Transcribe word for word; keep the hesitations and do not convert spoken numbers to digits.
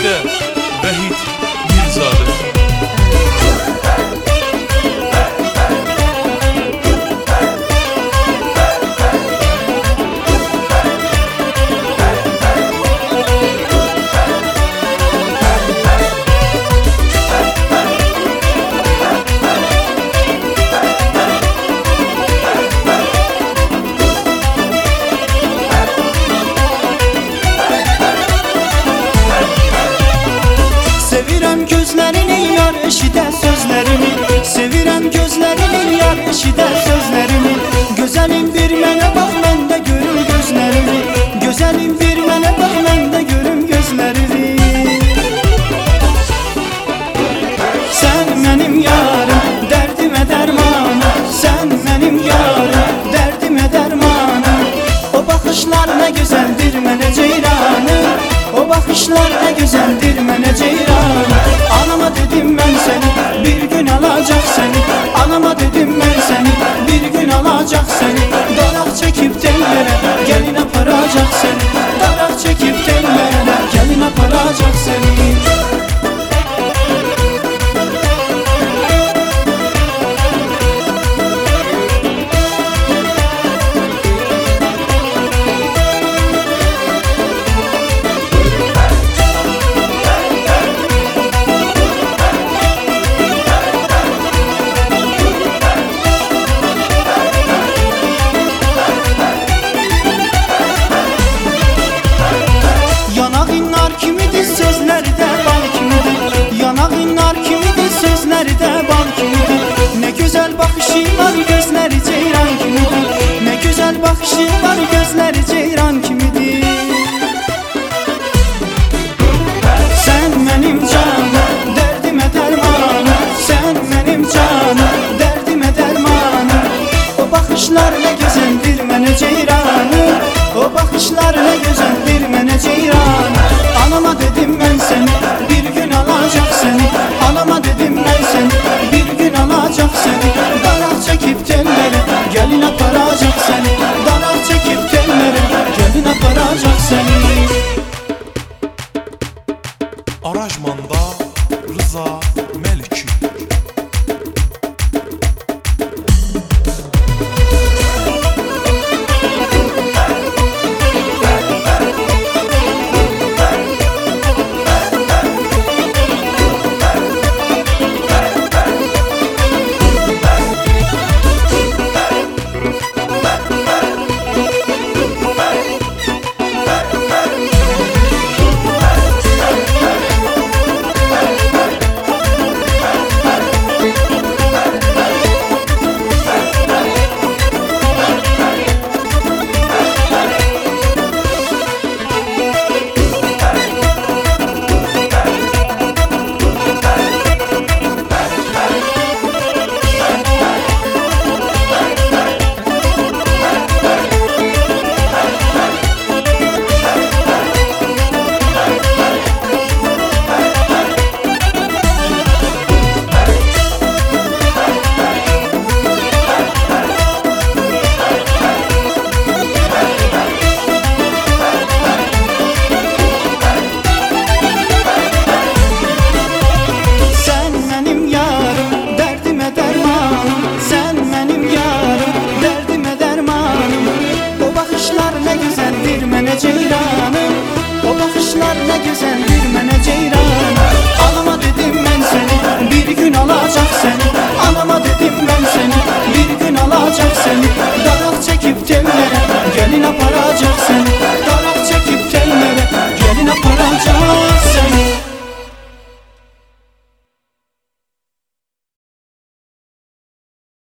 Bəstə Vəhid Mirzadə. Sevirəm gözlərini, yar eşidə sözlərimi. Sevirəm gözlərini, yar eşidə sözlərimi. Gözəlim bir mənə bax, mən də görüm gözlərimi. Gözəlim bir mənə bax, mən də görüm gözlərimi. Sən mənim yarım, dərdimə dərmanım. Sən mənim yarım, dərdimə dərmanım. O baxışlar nə gözəldir mənə ceyranım. O baxışlar nə gözəldir mənə ceyran. Anama dedim mən səni, bir gün alacaq səni. Anama dedim mən səni, bir gün alacaq səni. Daraq çəkib tellərə, gəlin aparacaq səni. Daraq çəkib tellərə, gəlin aparacaq səni. Yanağın nar kimidir, sözləri də bal kimidir. Yanağın nar kimidir, sözləri də bal kimidir. Nə gözəl baxışı var, gözləri ceyran kimidir. Nə gözəl baxışı var, gözləri ceyran kimidir. Sən mənim canım, dərdimə dərmanım. Sən mənim canım, dərdimə dərmanım. O baxışlar nə gözəldir mənə ceyranım. O baxışlar nə gözəldir mənə ceyran. Anama dedim mən səni, bir gün alacaq səni. Anama dedim mən səni, bir gün alacaq səni.